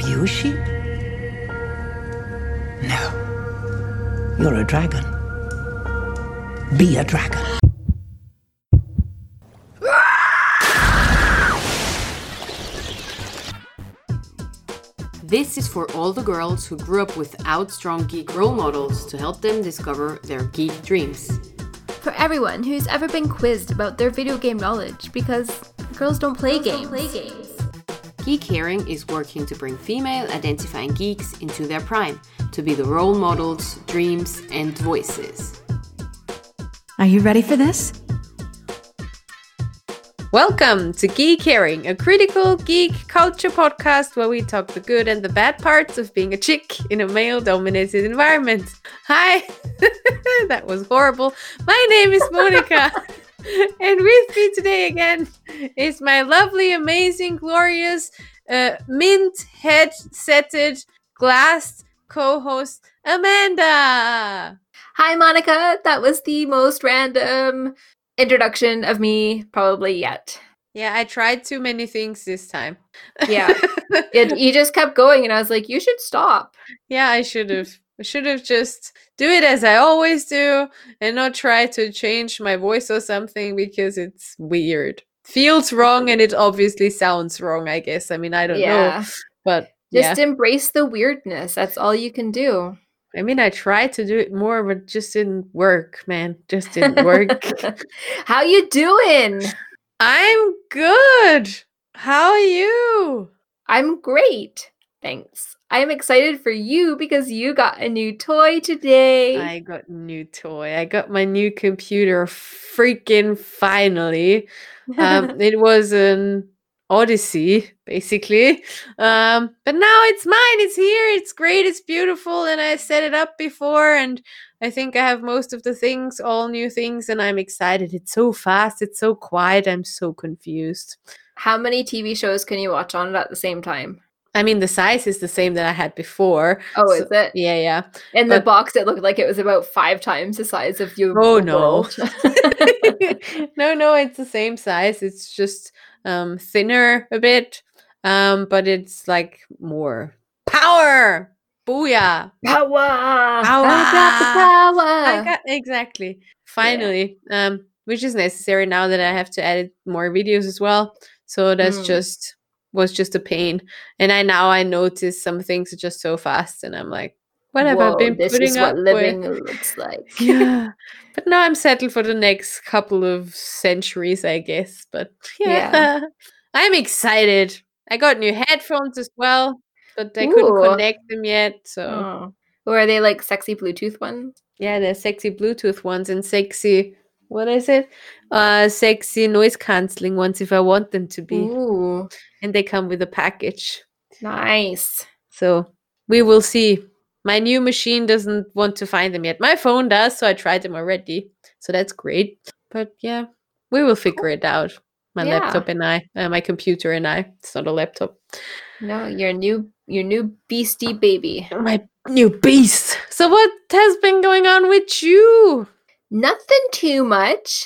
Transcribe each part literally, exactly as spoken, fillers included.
you a sheep? No. You're a dragon. Be a dragon. This is for all the girls who grew up without strong geek role models to help them discover their geek dreams. For everyone who's ever been quizzed about their video game knowledge, because girls don't play girls games. Don't play games. Geek Hearing is working to bring female identifying geeks into their prime, to be the role models, dreams, and voices. Are you ready for this? Welcome to Geek Hearing, a critical geek culture podcast where we talk the good and the bad parts of being a chick in a male-dominated environment. Hi, that was horrible. My name is Monica, and with me today again is my lovely, amazing, glorious, uh, mint headsetted, glassed co-host Amanda. Hi, Monica. That was the most random introduction of me probably yet. Yeah, I tried too many things this time. Yeah. it, you just kept going and I was like, you should stop. Yeah, I should have. I should have just do it as I always do and not try to change my voice or something because it's weird. Feels wrong and it obviously sounds wrong, I guess. I mean, I don't yeah. know. But just yeah. embrace the weirdness. That's all you can do. I mean, I tried to do it more, but it just didn't work, man. Just didn't work. How you doing? I'm good. How are you? I'm great. Thanks. I'm excited for you because you got a new toy today. I got a new toy. I got my new computer freaking finally. Um, it was an odyssey, basically. Um, but now it's mine. It's here. It's great. It's beautiful. And I set it up before. And I think I have most of the things, all new things. And I'm excited. It's so fast. It's so quiet. I'm so confused. How many T V shows can you watch on it at the same time? I mean, the size is the same that I had before. Oh, so, is it? Yeah, yeah. In but, the box, it looked like it was about five times the size of your Oh, no. no, no, it's the same size. It's just um, thinner a bit, um, but it's like more power. Booyah. Power. Power. I got the power. I got, exactly. Finally. Yeah. Um, which is necessary now that I have to edit more videos as well. So that's mm. just... was just a pain. And I now I notice some things are just so fast and I'm like, what have Whoa, I been this putting is up what living with? looks like. Yeah. But now I'm settled for the next couple of centuries, I guess. But yeah, yeah. I'm excited. I got new headphones as well, but I Ooh. couldn't connect them yet. So oh. Or are they like sexy Bluetooth ones? Yeah, they're sexy Bluetooth ones and sexy What is it? Uh, sexy noise cancelling ones if I want them to be. Ooh. And they come with a package. Nice. So we will see. My new machine doesn't want to find them yet. My phone does, so I tried them already. So that's great. But yeah, we will figure it out. My yeah. laptop and I, uh, my computer and I. It's not a laptop. No, your new, your new beastie baby. My new beast. So what has been going on with you? Nothing too much.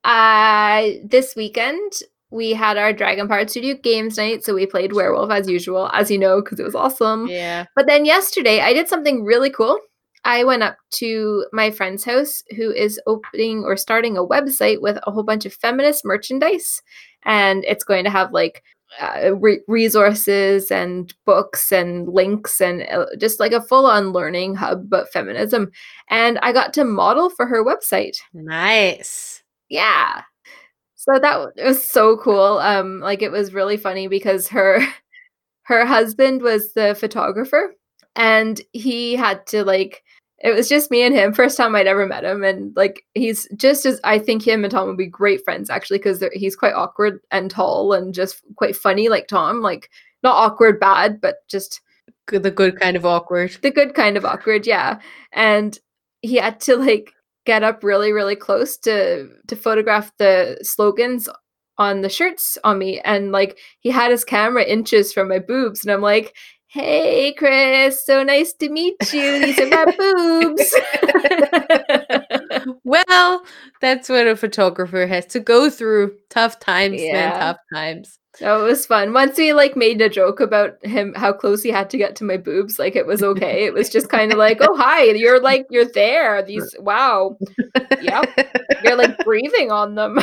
Uh, this weekend, we had our Dragon Power Studio Games night, so we played Werewolf as usual, as you know, because it was awesome. Yeah. But then yesterday, I did something really cool. I went up to my friend's house, who is opening or starting a website with a whole bunch of feminist merchandise, and it's going to have like uh, re- resources and books and links and uh, just like a full-on learning hub about feminism. And I got to model for her website. Nice. Yeah. So that it was so cool. Um, like it was really funny because her her husband was the photographer, and he had to like. It was just me and him. First time I'd ever met him, and like he's just as I think him and Tom would be great friends actually because he's quite awkward and tall and just quite funny like Tom. Like not awkward bad, but just good, the good kind of awkward. The good kind of awkward, yeah. And he had to like get up really, really close to to photograph the slogans on the shirts on me, and like he had his camera inches from my boobs, and I'm like, hey Chris, so nice to meet you, these are my boobs. Well, that's what a photographer has to go through. Tough times, man, Yeah. tough times. Oh, it was fun. Once we like made a joke about him, how close he had to get to my boobs, like it was okay. It was just kind of like, oh hi, you're like you're there. These wow, yep, you're like breathing on them.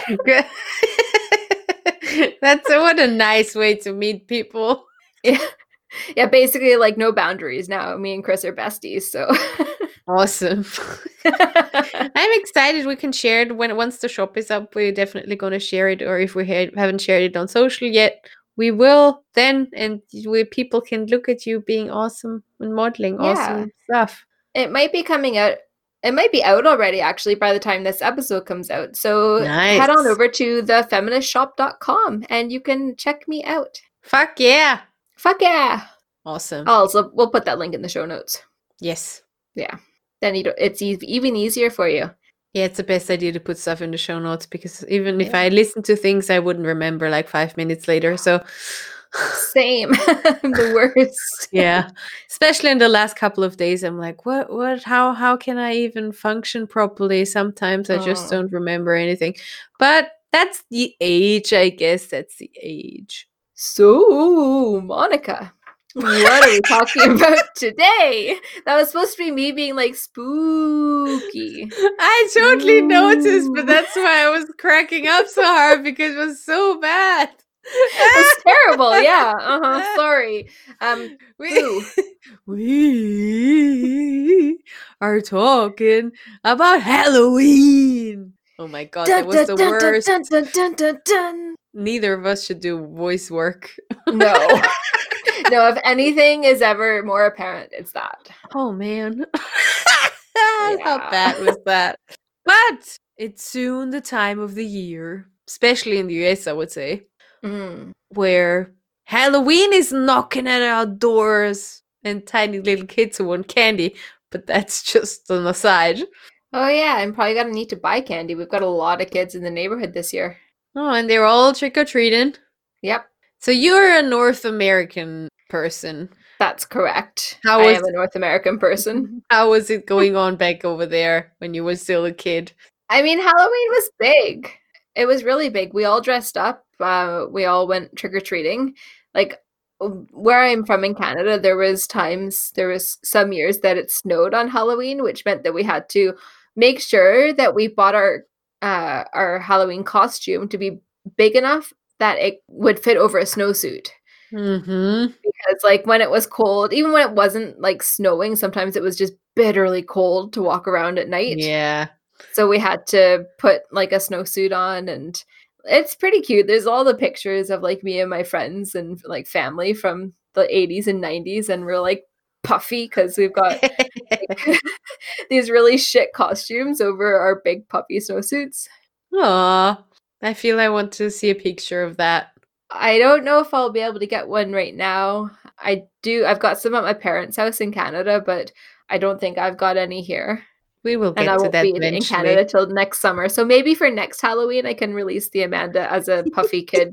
That's what a nice way to meet people. Yeah, yeah. Basically, like no boundaries now. Me and Chris are besties, so Awesome. I'm excited. We can share it when once the shop is up. We're definitely going to share it, or if we ha- haven't shared it on social yet, we will then, and we people can look at you being awesome and modeling Yeah. awesome stuff. it might be coming out. It might be out already, actually, by the time this episode comes out. So head on Nice. over to the feminist shop dot com and you can check me out. Fuck yeah! Fuck yeah! Awesome. Also, we'll put that link in the show notes. Yes. Yeah. Then you don't, it's e- even easier for you. Yeah, it's the best idea to put stuff in the show notes because even if Yeah. I listen to things, I wouldn't remember like five minutes later. So, Same. I'm the worst. yeah, especially in the last couple of days, I'm like, what, what, how, how can I even function properly? Sometimes I just Oh. don't remember anything. But that's the age, I guess. That's the age. So, Monica, what are we talking about today? That was supposed to be me being like spooky. I totally noticed, but Ooh. that's why I was cracking up so hard because it was so bad. It's terrible. Yeah. Uh huh. Sorry. Um. We, Boo. we are talking about Halloween. Oh my god, that was the worst. Dun, dun, dun, dun, dun. Neither of us should do voice work. No. No. If anything is ever more apparent, it's that. Oh man. How Yeah. bad was that? But it's soon the time of the year, especially in the U S, I would say, Mm. where Halloween is knocking at our doors and tiny little kids who want candy. But that's just an aside. Oh yeah, I'm probably gonna need to buy candy. We've got a lot of kids in the neighborhood this year. Oh, and they're all trick-or-treating. Yep, So you're a North American person. that's correct. How I was- am a North American person. How was it going on back over there when you were still a kid? I mean, Halloween was big. It was really big. We all dressed up. Uh, we all went trick or treating. Like where I'm from in Canada, there was times, there was some years that it snowed on Halloween, which meant that we had to make sure that we bought our uh, our Halloween costume to be big enough that it would fit over a snowsuit. Mm-hmm. Because like when it was cold, even when it wasn't like snowing, sometimes it was just bitterly cold to walk around at night. Yeah. So we had to put like a snowsuit on, and it's pretty cute. There's all the pictures of like me and my friends and like family from the eighties and nineties, and we're like puffy because we've got like, these really shit costumes over our big puffy snowsuits. Aw. I feel I want to see a picture of that. I don't know if I'll be able to get one right now. I do. I've got some at my parents' house in Canada, but I don't think I've got any here. We will get And I to won't that be in- in eventually. Canada till next summer. So maybe for next Halloween, I can release the Amanda as a puffy kid.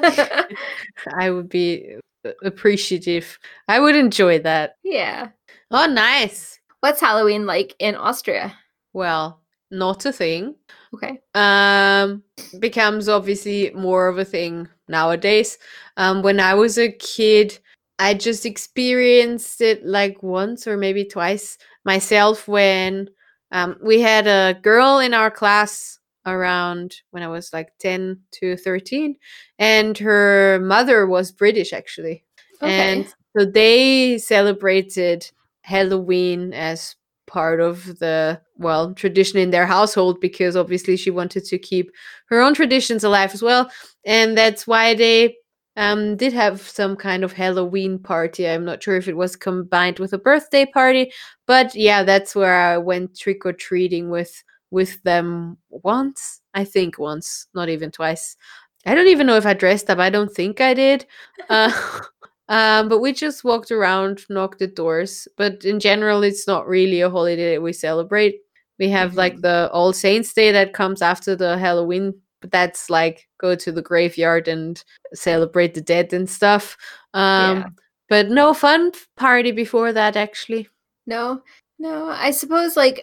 I would be uh, appreciative. I would enjoy that. Yeah. Oh, nice. What's Halloween like in Austria? Well, not a thing. Okay. Um, becomes obviously more of a thing nowadays. Um, when I was a kid, I just experienced it like once or maybe twice myself when um, we had a girl in our class around when I was like ten to thirteen, and her mother was British actually. Okay. And so they celebrated Halloween as part of the, well, tradition in their household because obviously she wanted to keep her own traditions alive as well. And that's why they um, did have some kind of Halloween party. I'm not sure if it was combined with a birthday party, but yeah, that's where I went trick-or-treating with with them once. I think once, not even twice. I don't even know if I dressed up. I don't think I did. Uh, um, but we just walked around, knocked at doors. But in general, it's not really a holiday that we celebrate. We have like Mhm. the All Saints Day that comes after the Halloween, but that's like go to the graveyard and celebrate the dead and stuff. Um, Yeah. But no fun party before that, actually. No, no. I suppose like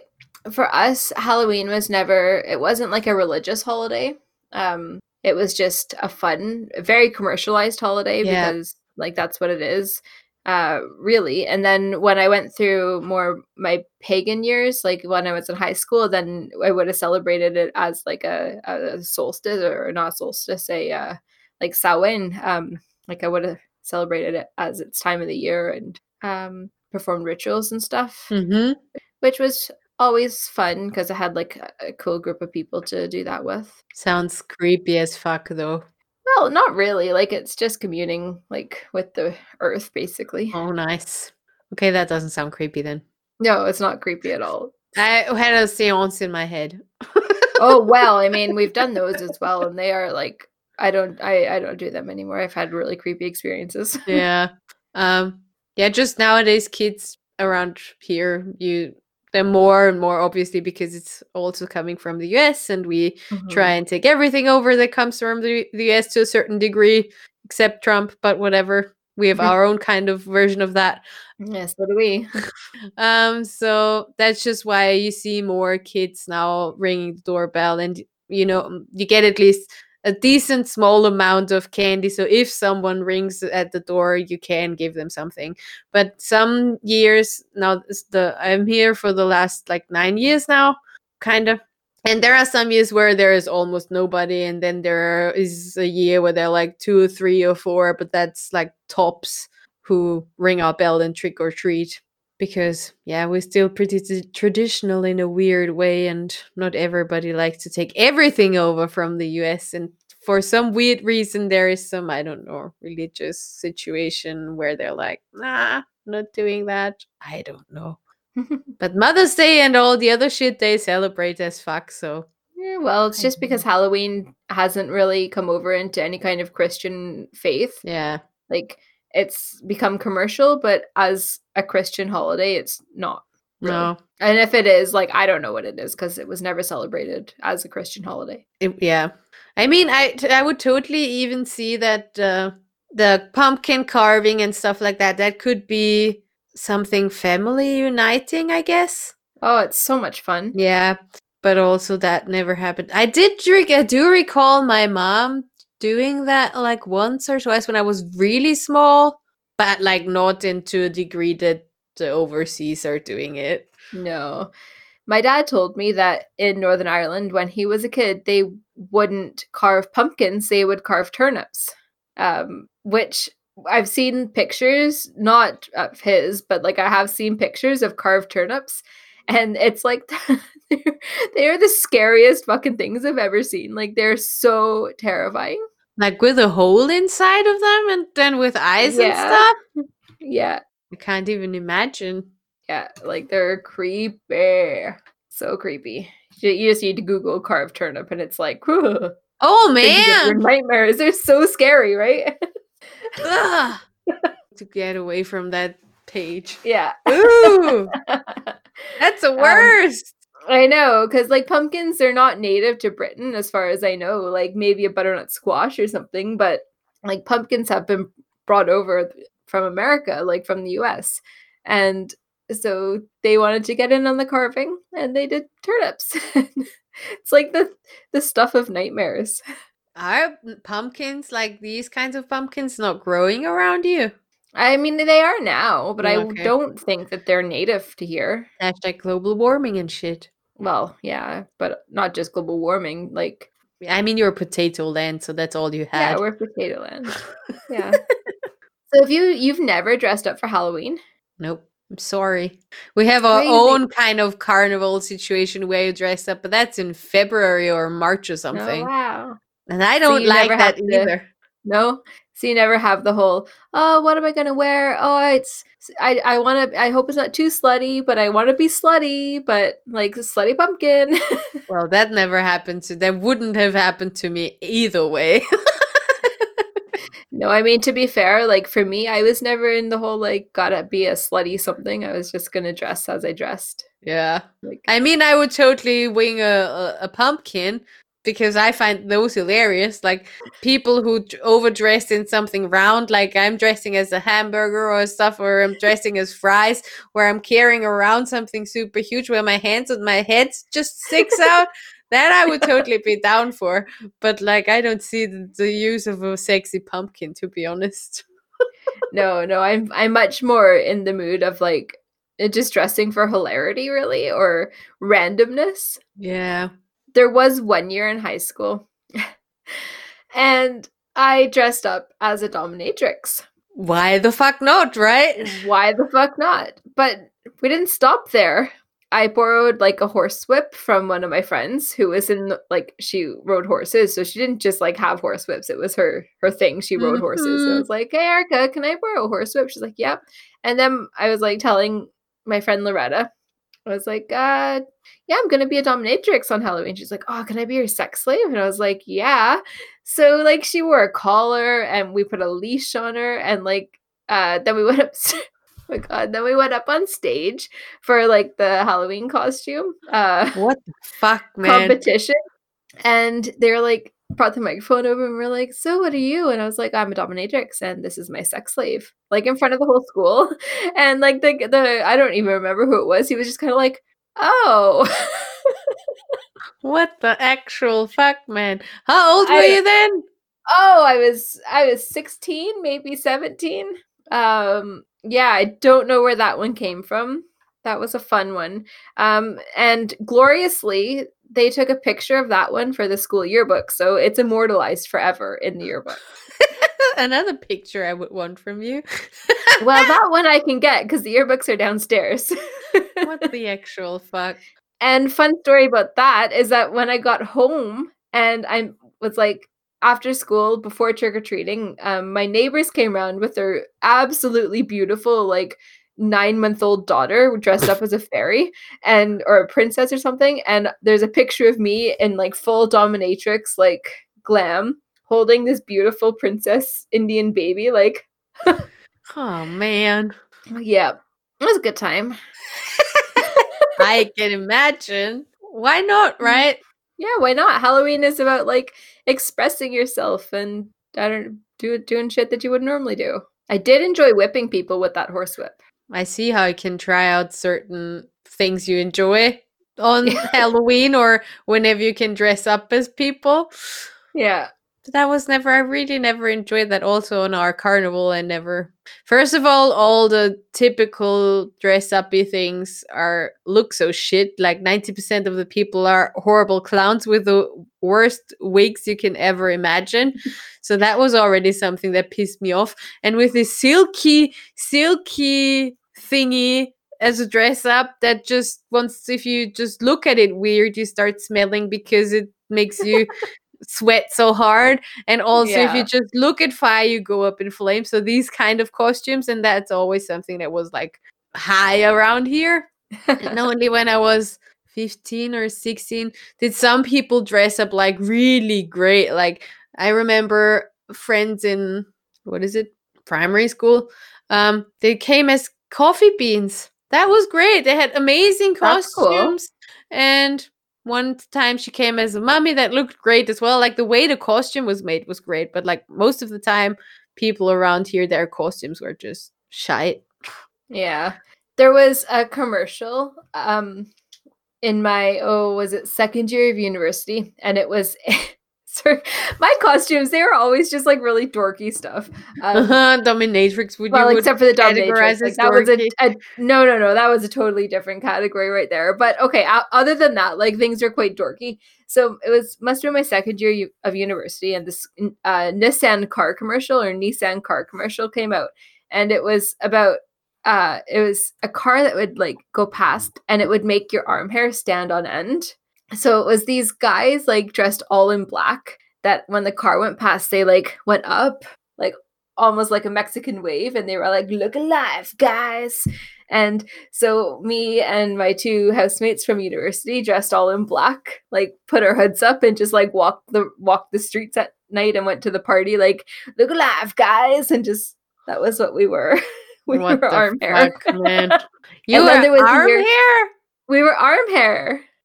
for us, Halloween was never, it wasn't like a religious holiday. Um, it was just a fun, very commercialized holiday Yeah. because like that's what it is, uh, really. And then when I went through more my pagan years, like when I was in high school, then I would have celebrated it as like a, a solstice or not solstice, a uh, like Samhain. Um, like I would have celebrated it as its time of the year and um, performed rituals and stuff, Mm-hmm. which was always fun because I had like a, a cool group of people to do that with. Sounds creepy as fuck, though. Well, not really. Like it's just communing like with the earth, basically. Oh, nice. Okay, that doesn't sound creepy then. No, it's not creepy at all. I had a seance in my head. Oh well, I mean, we've done those as well, and they are like I don't I I don't do them anymore. I've had really creepy experiences. Yeah. Um. Yeah. Just nowadays, kids around here, you they're more and more obviously because it's also coming from the U S, and we Mhm. try and take everything over that comes from the, the U S to a certain degree, except Trump. But whatever, we have our own kind of version of that. Yeah, so do we. Um. So that's just why you see more kids now ringing the doorbell, and you know you get at least a decent small amount of candy. So if someone rings at the door, you can give them something. But some years now, this- the I'm here for the last like nine years now, kind of. And there are some years where there is almost nobody, and then there is a year where there are like two or three or four, but that's like tops who ring our bell and trick or treat. Because yeah, we're still pretty t- traditional in a weird way, and not everybody likes to take everything over from the U S. And for some weird reason, there is some I don't know religious situation where they're like, nah, not doing that. I don't know. But Mother's Day and all the other shit they celebrate as fuck. So Yeah, well, it's I just don't because Halloween hasn't really come over into any kind of Christian faith. yeah, Like it's become commercial, but as a Christian holiday, it's not really. no, And if it is, like I don't know what it is because it was never celebrated as a Christian holiday. It- yeah. I mean, I t- I would totally even see that uh, the pumpkin carving and stuff like that. That could be something family uniting, I guess. Oh, it's so much fun. Yeah, but also that never happened. I did drink. I do recall my mom doing that like once or twice when I was really small, but like not into a degree that the overseas are doing it. No. My dad told me that in Northern Ireland, when he was a kid, they wouldn't carve pumpkins, they would carve turnips. Um, which I've seen pictures, not of his, but like I have seen pictures of carved turnips. And it's like they're, they're the scariest fucking things I've ever seen. Like they're so terrifying. Like with a hole inside of them and then with eyes and Yeah. stuff. Yeah. I can't even imagine. Yeah. Like they're creepy. So creepy. You, you just need to Google carved turnip and it's like, whew, Oh things of your man! nightmares. They're so scary, right? Ugh. To get away from that page. Yeah. Ooh, that's the Um, worst. I know, because like pumpkins, they're not native to Britain, as far as I know. Like maybe a butternut squash or something, but like pumpkins have been brought over from America, like from the U S. And so they wanted to get in on the carving and they did turnips. It's like the the stuff of nightmares. Are pumpkins like these kinds of pumpkins not growing around you? I mean, they are now, but I Okay. don't think that they're native to here. Hashtag global warming and shit. Well, yeah, but not just global warming. Like, I mean, you're a potato land, so that's all you yeah, had. we're potato land. Yeah. So if you you've never dressed up for Halloween, Nope. I'm sorry. We have our Crazy. own kind of carnival situation where you dress up, but that's in February or March or something. oh wow, And I don't you like never that have to- either. no. So you never have the whole, oh, what am I gonna wear? Oh, it's I I want to. I hope it's not too slutty, but I want to be slutty, but like slutty pumpkin. Well, that never happened to that wouldn't have happened to me either way. No, I mean to be fair, like for me, I was never in the whole like gotta be a slutty something. I was just gonna dress as I dressed. Yeah. Like I mean, I would totally wing a, a, a pumpkin, because I find those hilarious. Like people who d- overdress in something round, like I'm dressing as a hamburger or stuff, or I'm dressing as fries, where I'm carrying around something super huge where my hands and my head just sticks out. That I would totally be down for. But like, I don't see the, the use of a sexy pumpkin, to be honest. No, no, I'm I'm much more in the mood of like uh, just dressing for hilarity, really, or randomness. Yeah. There was one year in high school, and I dressed up as a dominatrix. Why the fuck not, right? Why the fuck not? But we didn't stop there. I borrowed like a horse whip from one of my friends who was in like she rode horses, so she didn't just like have horse whips. It was her her thing. She rode horses. So I Mhm. was like, "Hey Erica, can I borrow a horse whip?" She's like, "Yep." And then I was like telling my friend Loretta, I was like, uh, "Yeah, I'm gonna be a dominatrix on Halloween." She's like, "Oh, can I be your sex slave?" And I was like, "Yeah." So like she wore a collar and we put a leash on her, and like uh then we went up. Oh my god! Then we went up on stage for like the Halloween costume uh What the fuck, man? competition, and they're like brought the microphone over and we're like, "So what are you?" And I was like, "I'm a dominatrix, and this is my sex slave." Like in front of the whole school, and like the the I don't even remember who it was. He was just kind of like, "Oh." What the actual fuck, man? How old were I- you then? Oh, I was I was sixteen, maybe seventeen. Um yeah, I don't know where that one came from. That was a fun one. Um and gloriously they took a picture of that one for the school yearbook, so it's immortalized forever in the yearbook. Another picture I would want from you. Well, that one I can get because the yearbooks are downstairs. What the actual fuck? And fun story about that is that when I got home and I was like after school before trick-or-treating, um, my neighbors came around with their absolutely beautiful like nine-month-old daughter dressed up as a fairy and or a princess or something. And there's a picture of me in like full dominatrix like glam holding this beautiful princess Indian baby. Like, Oh man. yeah, it was a good time. I can imagine. Why not, right? Yeah, why not? Halloween is about like expressing yourself and I don't do doing shit that you would normally do. I did enjoy whipping people with that horsewhip. I see how you can try out certain things you enjoy on Halloween or whenever you can dress up as people. Yeah. But that was never, I really never enjoyed that also on our carnival. I never, first of all, all the typical dress uppy things are, look so shit. Like ninety percent of the people are horrible clowns with the worst wigs you can ever imagine. So that was already something that pissed me off. And with this silky, silky thingy as a dress up that just once, if you just look at it weird, you start smelling because it makes you sweat so hard. And also if Yeah. you just look at fire, you go up in flames. So these kind of costumes, and that's always something that was like high around here. And only when I was fifteen or sixteen did some people dress up like really great. Like I remember friends in, what is it, primary school, um they came as coffee beans. That was great. They had amazing That's cool. costumes. And one time she came as a mummy that looked great as well. Like the way the costume was made was great, but like most of the time people around here, their costumes were just shite. Yeah. There was a commercial um in my oh was it second year of university, and it was sorry, my costumes, they were always just like really dorky stuff. Um, Uh-huh, dominatrix, would well, you would except for the categorize dominatrix, like as that was a, dorky? a no, no, no. That was a totally different category right there. But okay, o- other than that, like things are quite dorky. So it was must have been my second year u- of university, and this uh, Nissan car commercial or Nissan car commercial came out, and it was about uh, it was a car that would like go past, and it would make your arm hair stand on end. So it was these guys like dressed all in black that when the car went past, they like went up like almost like a Mexican wave, and they were like, "Look alive, guys." And so me and my two housemates from university dressed all in black, like put our hoods up and just like walked the walked the streets at night and went to the party like, "Look alive, guys." And just that was what we were. We What were the arm hair. fuck, man? You And then were there was a arm year- hair? We were arm hair.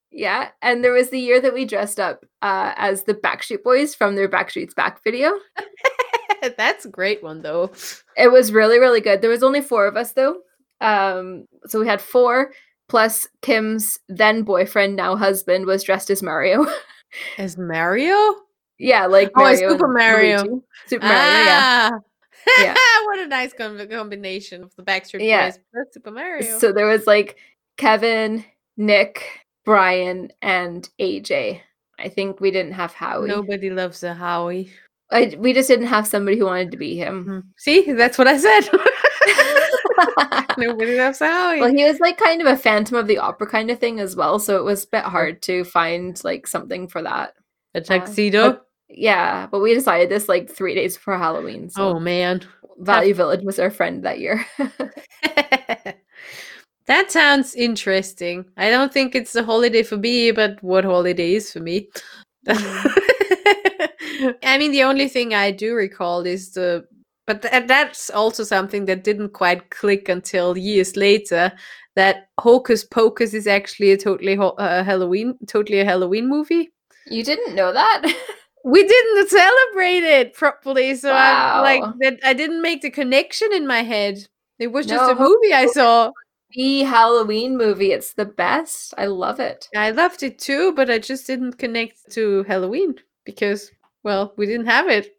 Yeah, and there was the year that we dressed up uh, as the Backstreet Boys from their Backstreet's Back video. That's a great one, though. It was really, really good. There was only four of us, though. Um, so we had four, plus Kim's then boyfriend, now husband, was dressed as Mario. As Mario? Yeah, like Oh, as Mario. Super and Mario. Luigi. Super Mario, yeah. Ah. Yeah. What a nice com- combination of the Backstreet Yeah. Boys plus Super Mario. So there was like Kevin, Nick, Brian, and A J. I think we didn't have Howie. Nobody loves a Howie. I, we just didn't have somebody who wanted to be him. Hmm. See, that's what I said. Nobody loves a Howie. Well, he was like kind of a Phantom of the Opera kind of thing as well, so it was a bit hard to find like something for that. A tuxedo? But, yeah, but we decided this like three days before Halloween. So Oh, man. Value Village was our friend that year. That sounds interesting. I don't think it's a holiday for me, but what holiday is for me? I mean, the only thing I do recall is the, but th- that's also something that didn't quite click until years later. That Hocus Pocus is actually a totally ho- uh, Halloween, totally a Halloween movie. You didn't know that? We didn't celebrate it properly, so I'm like Wow. that. I didn't make the connection in my head. It was just No, a movie I saw. The Halloween movie, it's the best. I love it. I loved it too, but I just didn't connect to Halloween because, well, we didn't have it.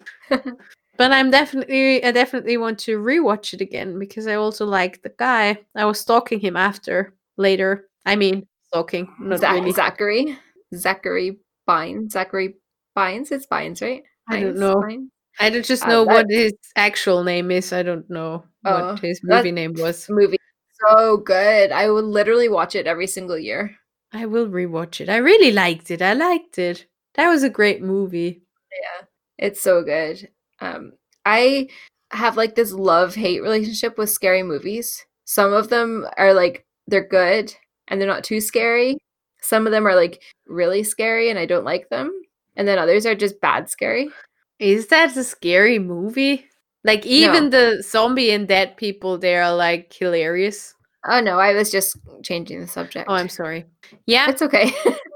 But I'm definitely, I definitely want to rewatch it again because I also like the guy. I was stalking him after later. I mean, stalking, not Za- really. Zachary. Zachary Bynes. Zachary Bynes? It's Bynes, right? I don't Bynes? know. Bynes? I don't just Uh, know what that- his actual name is. I don't know Oh, what his that- movie name was. Movie. So good. I would literally watch it every single year. I will rewatch it. I really liked it. I liked it. That was a great movie. Yeah, it's so good. Um, I have like this love-hate relationship with scary movies. Some of them are like they're good and they're not too scary. Some of them are like really scary and I don't like them. And then others are just bad scary. Is that a scary movie? Like even the zombie and dead people, they are like hilarious. Oh no, I was just changing the subject. Oh, I'm sorry. Yeah, It's okay.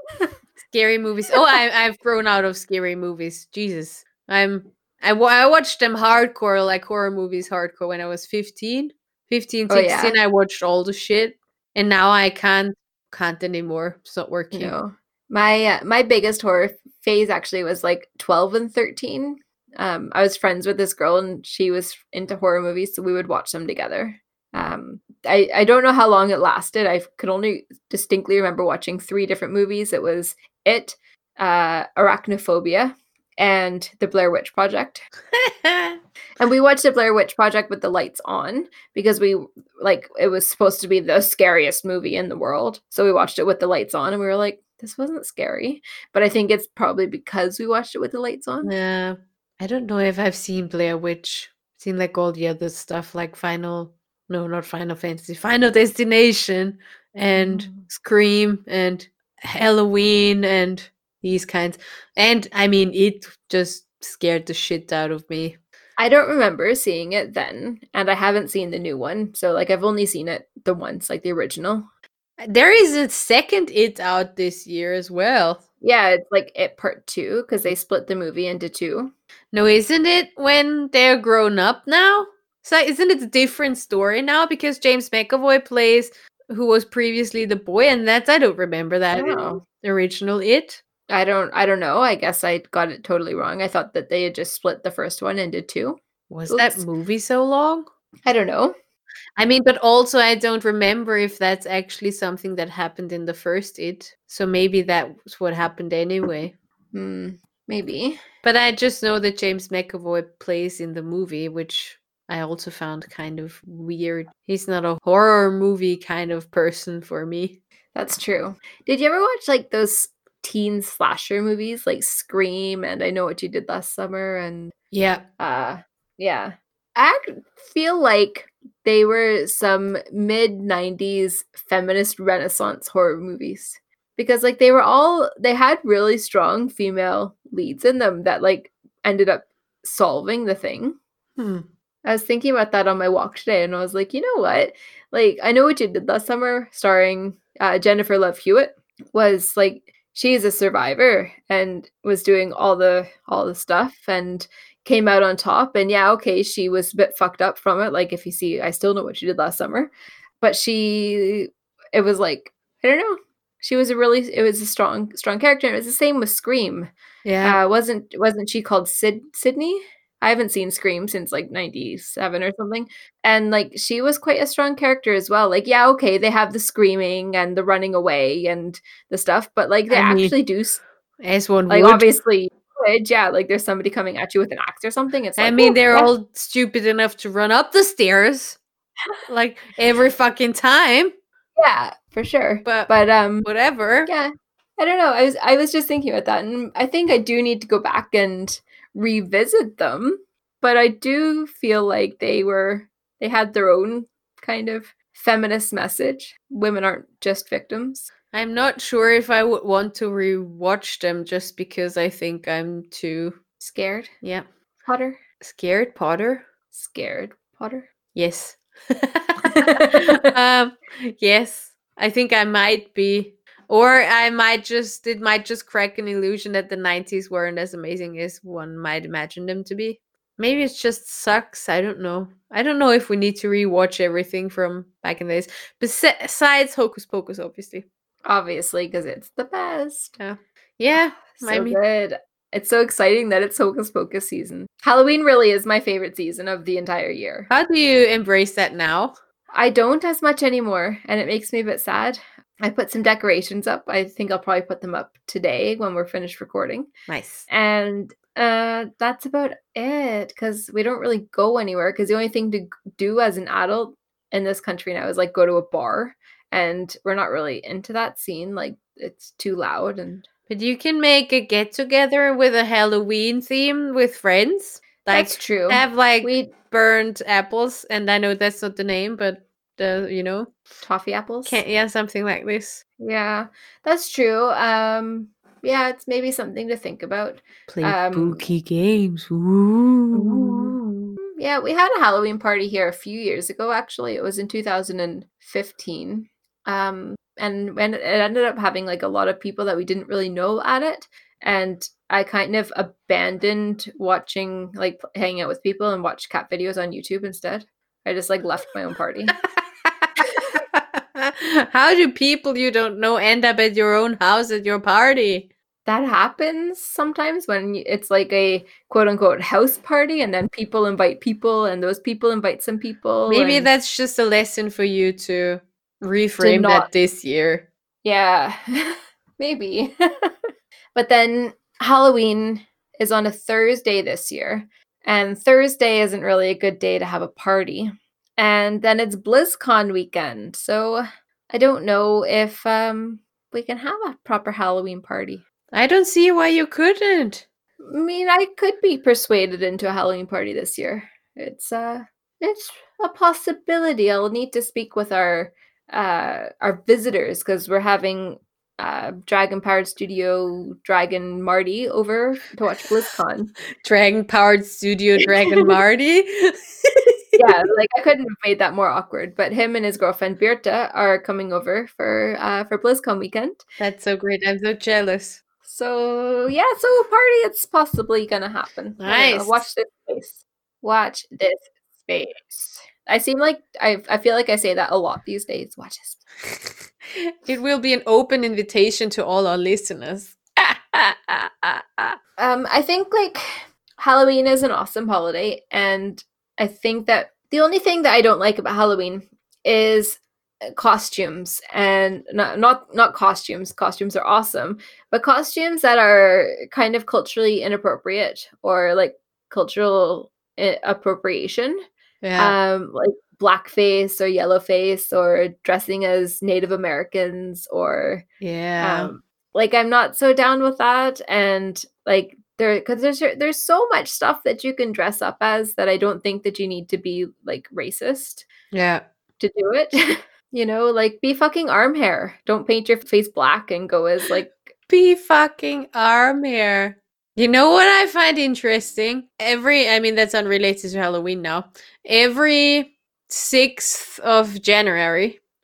scary movies. Oh, I, I've grown out of scary movies. Jesus, I'm. I, wa- I watched them hardcore, like horror movies hardcore when I was fifteen, fifteen, Oh, yeah. sixteen. I watched all the shit, and now I can't can't anymore. It's not working. No. My uh, my biggest horror phase actually was like twelve and thirteen. Um, I was friends with this girl and she was into horror movies, so we would watch them together. Um, I, I don't know how long it lasted. I could only distinctly remember watching three different movies. It was It, uh, Arachnophobia, and The Blair Witch Project. And we watched The Blair Witch Project with the lights on because we, like, it was supposed to be the scariest movie in the world. So we watched it with the lights on and we were like, this wasn't scary. But I think it's probably because we watched it with the lights on. Yeah, I don't know if I've seen Blair Witch. I've seen like all the other stuff, like Final, no, not Final Fantasy, Final Destination, and Mm. Scream, and Halloween, and these kinds. And I mean, it just scared the shit out of me. I don't remember seeing it then, and I haven't seen the new one. So, like, I've only seen it the once, like the original. There is a second It out this year as well. Yeah, it's like It Part two because they split the movie into two. No, isn't it when they're grown up now? So isn't it a different story now because James McAvoy plays who was previously the boy, and that's I don't remember that in Oh. the original It. I don't I don't know. I guess I got it totally wrong. I thought that they had just split the first one into two. Was Oops. that movie so long? I don't know. I mean, but also I don't remember if that's actually something that happened in the first It. So maybe that was what happened anyway. Hmm, maybe. But I just know that James McAvoy plays in the movie, which I also found kind of weird. He's not a horror movie kind of person for me. That's true. Did you ever watch like those teen slasher movies like Scream and I Know What You Did Last Summer and Yeah. uh yeah. I ac- feel like they were some mid nineties feminist renaissance horror movies because like they were all they had really strong female leads in them that like ended up solving the thing. Hmm. I was thinking about that on my walk today and I was like, you know what? Like I Know What You Did Last Summer starring uh, Jennifer Love Hewitt. was like she's a survivor and was doing all the all the stuff and came out on top. And yeah, okay, she was a bit fucked up from it. Like if you see, I still know what she did last summer, but she, it was like, I don't know. She was a really, it was a strong, strong character. And it was the same with Scream. Yeah. Uh, wasn't, wasn't she called Sid, Sydney? I haven't seen Scream since like ninety-seven or something. And like, she was quite a strong character as well. Like, yeah, okay, they have the screaming and the running away and the stuff, but like they I mean, actually do, as one like would. obviously, yeah, like there's somebody coming at you with an axe or something. It's like, I mean, oh, they're yeah. all stupid enough to run up the stairs like every fucking time. Yeah, for sure. But But um whatever. yeah. I don't know. I was I was just thinking about that, and I think I do need to go back and revisit them. But I do feel like they were they had their own kind of feminist message. Women aren't just victims. I'm not sure if I would want to rewatch them just because I think I'm too Scared, yeah Potter? scared. Potter. Scared, Potter? Yes. um, yes, I think I might be. Or I might just, it might just crack an illusion that the nineties weren't as amazing as one might imagine them to be. Maybe it just sucks. I don't know. I don't know if we need to rewatch everything from back in the days. Besides Hocus Pocus, obviously. Obviously, because it's the best. Yeah. Yeah. So I mean, good. It's so exciting that it's Hocus Pocus season. Halloween really is my favorite season of the entire year. how do you embrace that now? I don't as much anymore, and it makes me a bit sad. I put some decorations up. I think I'll probably put them up today when we're finished recording. Nice. And uh, that's about it, because we don't really go anywhere, because the only thing to g- do as an adult in this country now is like go to a bar, and we're not really into that scene. Like it's too loud. And But you can make a get together with a Halloween theme with friends. Like that's true. have like We burned apples, and I know that's not the name, but the you know toffee apples. can't yeah something like this. Yeah, that's true. Um, yeah, it's maybe something to think about. Play Um, spooky games. Ooh. Yeah, we had a Halloween party here a few years ago, actually. It was in two thousand fifteen. Um, and when it ended up having like a lot of people that we didn't really know at it. And I kind of abandoned watching, like p- hanging out with people and watch cat videos on YouTube instead. I just like left my own party. How do people you don't know end up at your own house at your party? That happens sometimes when y- it's like a quote unquote house party, and then people invite people, and those people invite some people. Maybe and- that's just a lesson for you to reframe that not- this year. Yeah, maybe. But then Halloween is on a Thursday this year, and Thursday isn't really a good day to have a party. And then it's BlizzCon weekend, so I don't know if um we can have a proper Halloween party. I don't see why you couldn't. I mean, I could be persuaded into a Halloween party this year. It's uh it's a possibility. I'll need to speak with our uh our visitors, because we're having uh Dragon Powered Studio Dragon Marty over to watch BlizzCon. Dragon Powered Studio Dragon Marty. Yeah, like I couldn't have made that more awkward. But him and his girlfriend Birta are coming over for uh for BlizzCon weekend. That's so great. I'm so jealous. So yeah, so a party, it's possibly gonna happen. I don't know. Nice. Watch this space. Watch this space. I seem like I I feel like I say that a lot these days. Watch this. It will be an open invitation to all our listeners. Um, I think like Halloween is an awesome holiday, and I think that the only thing that I don't like about Halloween is costumes, and not not not costumes. Costumes are awesome, but costumes that are kind of culturally inappropriate or like cultural i- appropriation. Yeah. Um, like blackface or yellowface or dressing as Native Americans or yeah. um, like I'm not so down with that. And like there, because there's there's so much stuff that you can dress up as that I don't think that you need to be like racist yeah. to do it. You know, like be fucking arm hair. Don't paint your face black and go as like Be fucking arm hair. You know what I find interesting? Every, I mean, that's unrelated to Halloween now. Every sixth of January,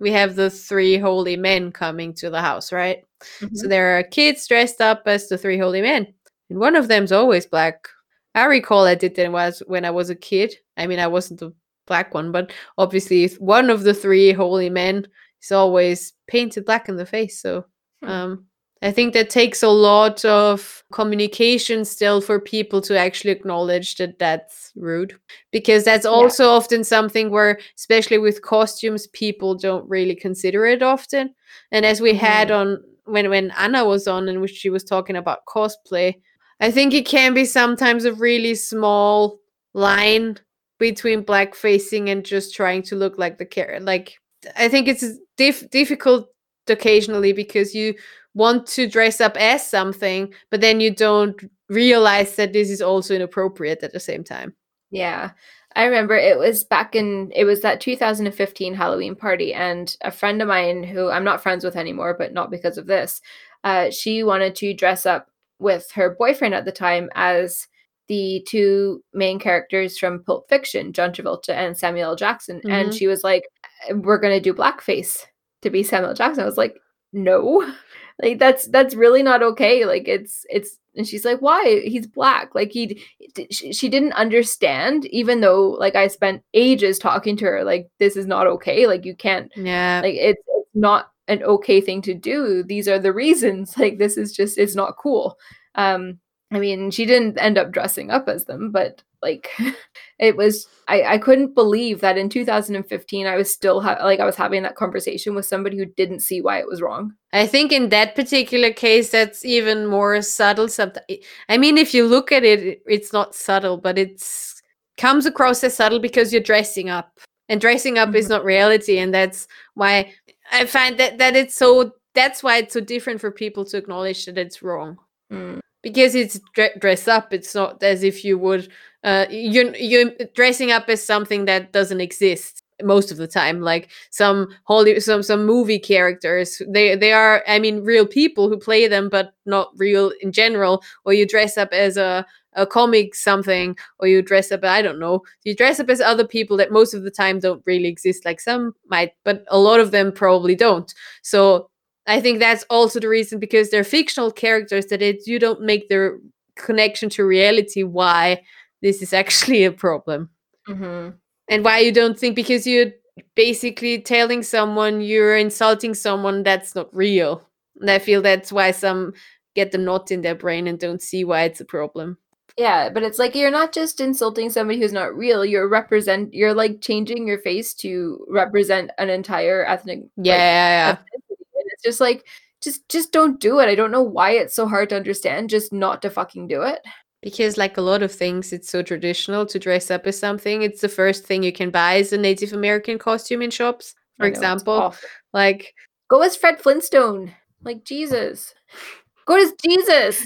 we have the three holy men coming to the house, right? Mhm. So there are kids dressed up as the three holy men, and one of them's always black. I recall I did that was when I was a kid. I mean, I wasn't the black one, but obviously one of the three holy men is always painted black in the face. So Hmm. um, I think that takes a lot of communication still for people to actually acknowledge that that's rude, because that's Yeah. also often something where, especially with costumes, people don't really consider it often. And as we had Mhm. on when when Anna was on, and which she was talking about cosplay, I think it can be sometimes a really small line between black facing and just trying to look like the character. Like, I think it's dif- difficult occasionally because you want to dress up as something, but then you don't realize that this is also inappropriate at the same time. Yeah. I remember it was back in it was that two thousand fifteen Halloween party, and a friend of mine who I'm not friends with anymore, but not because of this, uh, she wanted to dress up with her boyfriend at the time as the two main characters from Pulp Fiction, John Travolta and Samuel L. Jackson. And Mhm. she was like, "We're gonna do blackface to be Samuel L. Jackson." I was like, "No." Like that's that's really not okay. Like it's it's and she's like, "Why? He's black." Like he she, she didn't understand, even though like I spent ages talking to her like, this is not okay. Like you can't, Yeah. like it's, it's not an okay thing to do. These are the reasons. Like this is just, it's not cool. Um I mean, she didn't end up dressing up as them, but like it was I, I couldn't believe that in two thousand fifteen I was still ha- like I was having that conversation with somebody who didn't see why it was wrong. I think in that particular case, that's even more subtle. Sometimes, I mean, if you look at it, it's not subtle, but it's comes across as subtle because you're dressing up, and dressing up is Mhm. not reality, and that's why I find that that it's so. That's why it's so different for people to acknowledge that it's wrong. Mm. Because it's dre- dress up, it's not as if you would uh you're you're dressing up as something that doesn't exist most of the time. Like some holy some some movie characters, they they are, I mean, real people who play them, but not real in general. Or you dress up as a a comic something, or you dress up, I don't know, you dress up as other people that most of the time don't really exist. Like some might, but a lot of them probably don't. So I think that's also the reason, because they're fictional characters, that it you don't make their connection to reality why this is actually a problem. Mhm. And why you don't think, because you're basically telling someone you're insulting someone that's not real. And I feel that's why some get the knot in their brain and don't see why it's a problem. Yeah, but it's like you're not just insulting somebody who's not real. You're represent. You're like changing your face to represent an entire ethnic, Yeah, like yeah, yeah. ethnicity. And it's just like, just just don't do it. I don't know why it's so hard to understand. Just not to fucking do it. Because like a lot of things, it's so traditional to dress up as something. It's the first thing you can buy is a Native American costume in shops, for I know, it's example. awful. Like, Go as Fred Flintstone, like Jesus. Go as Jesus.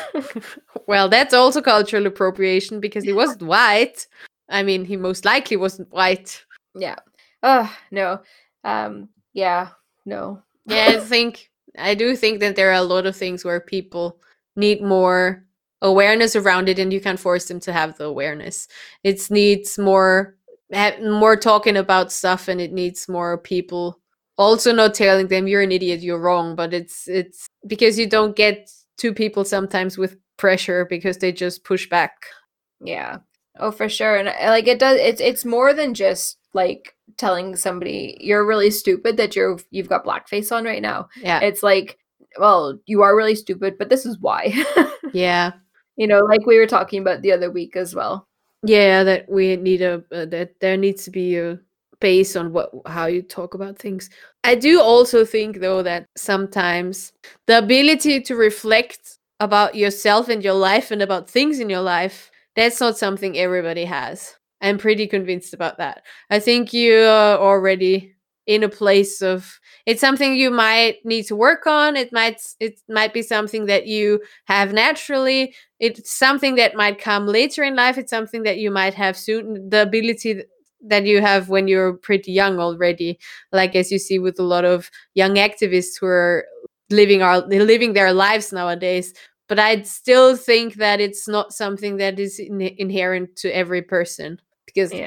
well, that's also cultural appropriation because he wasn't white. I mean, he most likely wasn't white. Yeah. Oh no. Um. Yeah. No. Yeah, I think I do think that there are a lot of things where people need more awareness around it, and you can't force them to have the awareness. It needs more ha- more talking about stuff, and it needs more people also not telling them you're an idiot, you're wrong. But it's it's because you don't get to people sometimes with pressure because they just push back. Yeah. Oh, for sure. And uh, like it does. It's it's more than just like telling somebody you're really stupid that you're you've got blackface on right now. Yeah, It's like, well, you are really stupid, but this is why. yeah. You know, like we were talking about the other week as well. Yeah, that we need a uh, that there needs to be a base on what how you talk about things. I do also think though that sometimes the ability to reflect about yourself and your life and about things in your life, that's not something everybody has. I'm pretty convinced about that. I think you're already in a place of, it's something you might need to work on. It might it might be something that you have naturally. It's something that might come later in life. It's something that you might have soon. The ability th- that you have when you're pretty young already, like as you see with a lot of young activists who are living our living their lives nowadays. But I'd still think that it's not something that is in- inherent to every person, because Yeah.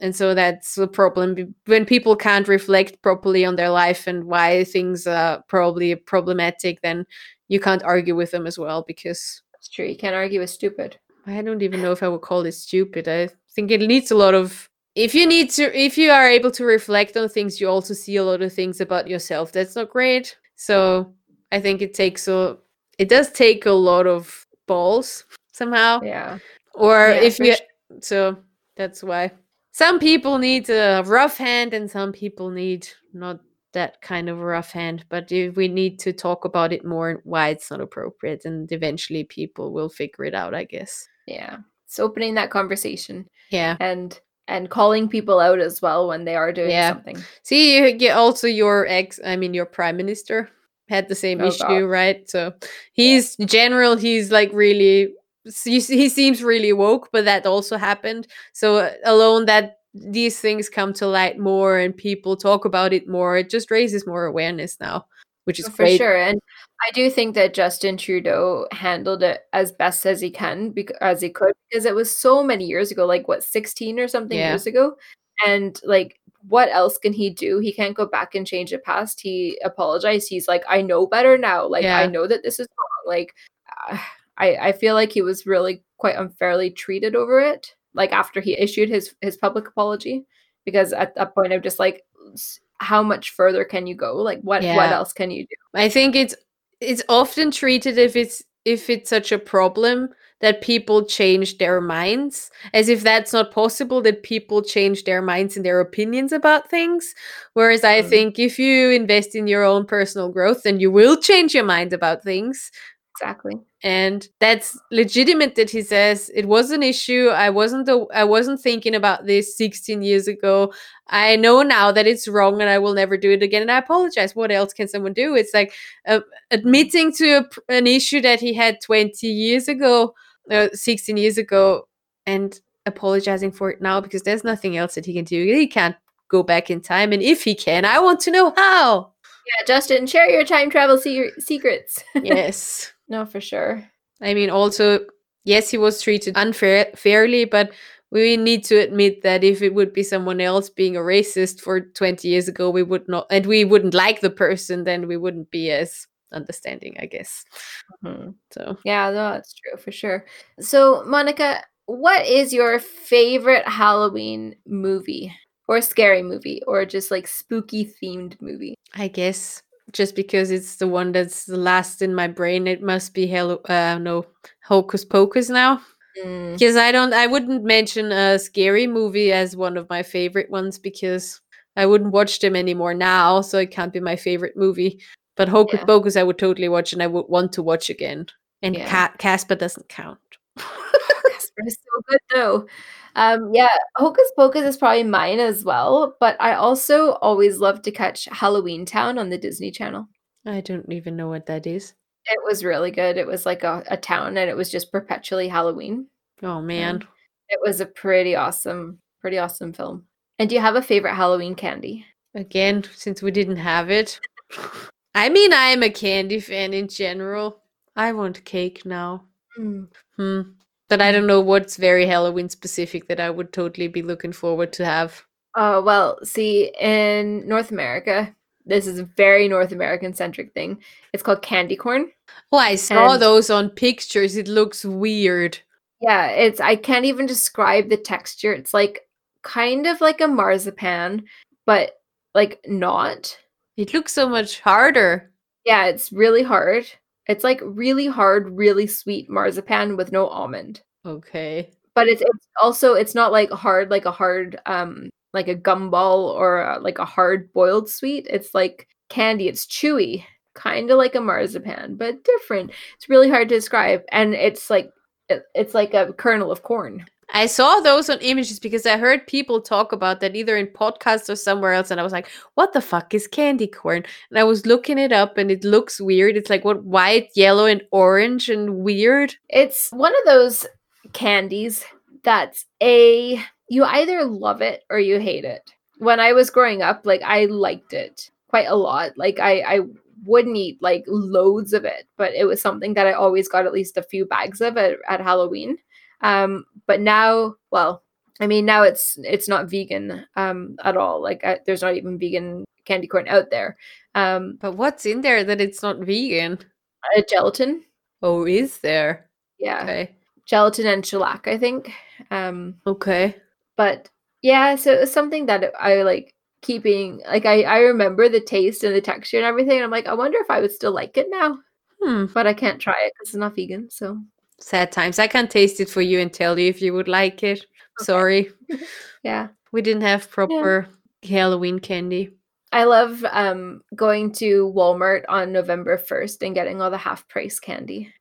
And so that's a problem be- when people can't reflect properly on their life and why things are probably problematic, then you can't argue with them as well, because That's true. You can't argue with stupid. I don't even know if I would call it stupid. I think it needs a lot of, if you need to, if you are able to reflect on things, you also see a lot of things about yourself that's not great. So I think it takes a, it does take a lot of balls somehow. Yeah. Or Yeah, if for you, sure. so that's why some people need a rough hand and some people need not that kind of rough hand. But if we need to talk about it more, why it's not appropriate, and eventually people will figure it out, I guess. Yeah. It's opening that conversation Yeah. and and calling people out as well when they are doing Yeah. something. See, you get also your ex, I mean, your prime minister had the same Oh, issue, God. right? So he's general, he's like really, he, he seems really woke, but that also happened. So uh, alone that these things come to light more and people talk about it more, it just raises more awareness now, which is Oh, for great. sure. And I do think that Justin Trudeau handled it as best as he can, because as he could, because it was so many years ago, like what, sixteen or something Yeah. years ago. And like, what else can he do? He can't go back and change the past. He apologized. He's like, I know better now. Like, I Yeah. know that this is wrong. Like, uh, I, I feel like he was really quite unfairly treated over it. Like after he issued his, his public apology, because at that point I'm just like, s- how much further can you go? Like what, what Yeah. else can you do? I think it's it's often treated, if it's if it's such a problem, that people change their minds, as if that's not possible, that people change their minds and their opinions about things. Whereas I Mm. think if you invest in your own personal growth, then you will change your mind about things. Exactly. And that's legitimate that he says it was an issue. I wasn't the, I wasn't thinking about this sixteen years ago. I know now that it's wrong and I will never do it again. And I apologize. What else can someone do? It's like uh, admitting to a, pr- an issue that he had twenty years ago, uh, sixteen years ago, and apologizing for it now, because there's nothing else that he can do. He can't go back in time. And if he can, I want to know how. Yeah, Justin, share your time travel se- secrets. Yes. No, for sure. I mean, also, yes, he was treated unfair fairly, but we need to admit that if it would be someone else being a racist for twenty years ago, we would not, and we wouldn't like the person, then we wouldn't be as understanding, I guess. Mhm. So, Yeah, no, that's true for sure. So, Monica, what is your favorite Halloween movie or scary movie or just like spooky themed movie? I guess just because it's the one that's the last in my brain, it must be Hello, uh, no, Hocus Pocus now. Mm, Because I don't, I wouldn't mention a scary movie as one of my favorite ones, because I wouldn't watch them anymore now, so it can't be my favorite movie. But Hocus Yeah. Pocus, I would totally watch, and I would want to watch again. And Yeah. Ca- Casper doesn't count. Casper is so good though. Um, yeah, Hocus Pocus is probably mine as well, but I also always love to catch Halloween Town on the Disney Channel. I don't even know what that is. It was really good. It was like a, a town and it was just perpetually Halloween. Oh man. Um, it was a pretty awesome, pretty awesome film. And do you have a favorite Halloween candy? Again, since we didn't have it. I mean, I'm a candy fan in general. I want cake now. Mm. Hmm. But I don't know what's very Halloween specific that I would totally be looking forward to have. Uh, well, see, in North America, this is a very North American centric thing. It's called candy corn. Oh, I saw And- those on pictures. It looks weird. Yeah, it's I can't even describe the texture. It's like kind of like a marzipan, but like not. It looks so much harder. Yeah, it's really hard. It's like really hard, really sweet marzipan with no almond. Okay. But it's it's also it's not like hard like a hard um like a gumball or uh, like a hard boiled sweet. It's like candy. It's chewy, kind of like a marzipan, but different. It's really hard to describe, and it's like it, it's like a kernel of corn. I saw those on images because I heard people talk about that either in podcasts or somewhere else, and I was like, what the fuck is candy corn? And I was looking it up, and it looks weird. It's like what, white, yellow, and orange, and weird. It's one of those candies that's a you either love it or you hate it. When I was growing up, like I liked it quite a lot. Like I I wouldn't eat like loads of it, but it was something that I always got at least a few bags of at, at Halloween. Um, but now, well, I mean, now it's it's not vegan um, at all. Like, I, there's not even vegan candy corn out there. Um, But what's in there that it's not vegan? uh, gelatin, Oh, is there? yeah, Okay. gelatin and shellac, I think. Um, Okay. but yeah, so it was something that I like keeping. Like, I I remember the taste and the texture and everything. And I'm like, I wonder if I would still like it now. Hmm. But I can't try it because it's not vegan. So Sad times. I can't taste it for you and tell you if you would like it. Sorry. yeah. We didn't have proper Halloween candy. I love um, going to Walmart on November first and getting all the half price candy.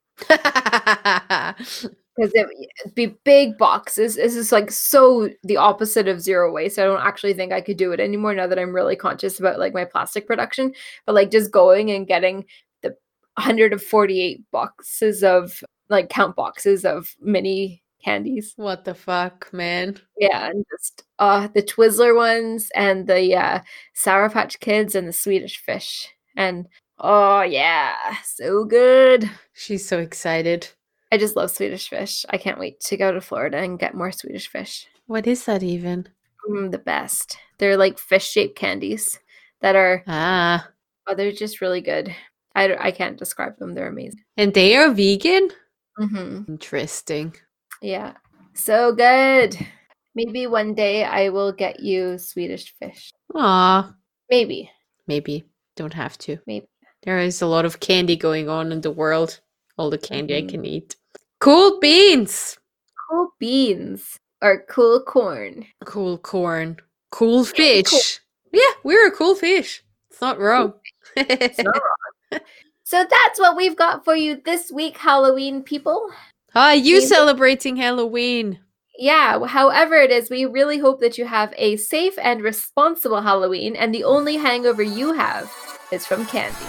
Because it, it'd be big boxes. This is like so the opposite of zero waste. I don't actually think I could do it anymore now that I'm really conscious about like my plastic production. But like just going and getting the one hundred forty-eight boxes of like count boxes of mini candies. What the fuck, man? Yeah, and just uh the Twizzler ones and the uh, Sour Patch Kids and the Swedish Fish. And oh yeah, so good. She's so excited. I just love Swedish Fish. I can't wait to go to Florida and get more Swedish Fish. What is that even? Mm, the best. They're like fish-shaped candies that are, Ah. oh, they're just really good. I, d- I can't describe them. They're amazing. And they are vegan? Mm-hmm. Interesting. Yeah. So good. Maybe one day I will get you Swedish Fish. Aw. Maybe. Maybe. Don't have to. Maybe. There is a lot of candy going on in the world. All the candy Mhm. I can eat. Cool beans. Cool beans. Or cool corn. Cool corn. Cool Yeah, fish. cool. Yeah, we're a cool fish. It's not wrong. It's not wrong. So that's what we've got for you this week, Halloween people. Ah, you We- celebrating Halloween. Yeah, however it is, we really hope that you have a safe and responsible Halloween, and the only hangover you have is from candy.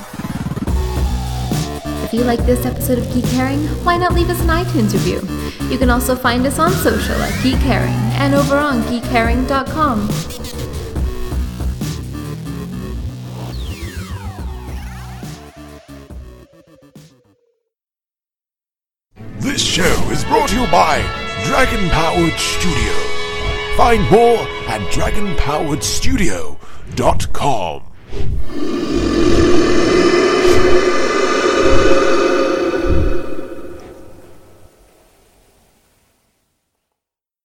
If you like this episode of Geek Herring, why not leave us an iTunes review? You can also find us on social at Geek Herring and over on geek herring dot com. This show is brought to you by Dragon Powered Studio. Find more at dragon powered studio dot com.